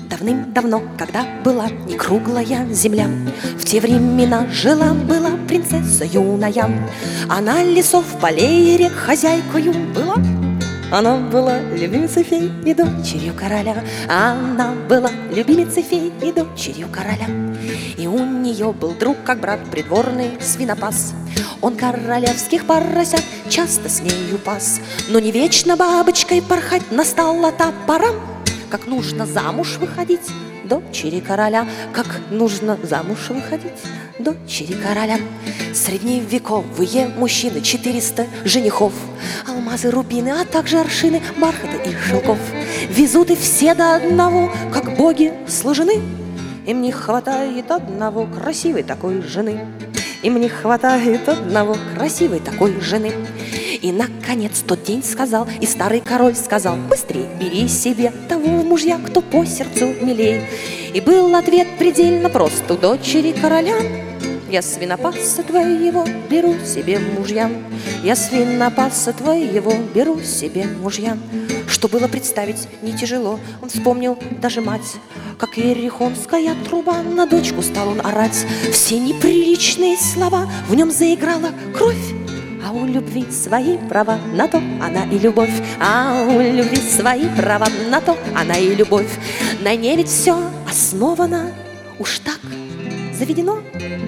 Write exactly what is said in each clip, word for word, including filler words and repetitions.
Давным-давно, когда была не круглая земля, в те времена жила-была принцесса юная. Она лесов, полей и рек хозяйкою была. Она была любимицей фей и дочерью короля. Она была любимицей фей и дочерью короля. И у нее был друг, как брат, придворный свинопас. Он королевских поросят часто с нею пас. Но не вечно бабочкой порхать, настала та пора, как нужно замуж выходить дочери короля. Как нужно замуж выходить дочери короля. Средневековые мужчины, четыреста женихов, алмазы, рубины, а также аршины, бархата и шелков. Везут и все до одного, как боги сложены. Им не хватает одного красивой такой жены. Им не хватает одного красивой такой жены. И, наконец, тот день сказал, и старый король сказал: быстрее бери себе того в мужья, кто по сердцу милей. И был ответ предельно прост у дочери короля: я свинопаса твоего беру себе мужья. Я свинопаса твоего беру себе мужья. Что было представить не тяжело, он вспомнил даже мать. Как иерихонская труба, на дочку стал он орать. Все неприличные слова, в нем заиграла кровь. А у любви свои права, на то она и любовь. А у любви свои права, на то она и любовь. На ней ведь все основано, уж так заведено.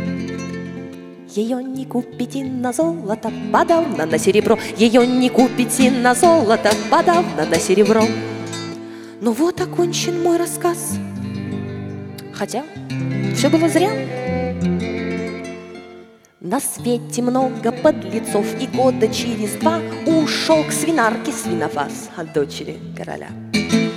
Ее не купите на золото, подавно на серебро. Ее не купите на золото, подавно на серебро. Ну вот окончен мой рассказ. Хотя все было зря. На свете много подлецов, и года через два ушел к свинарке свинопас от дочери короля.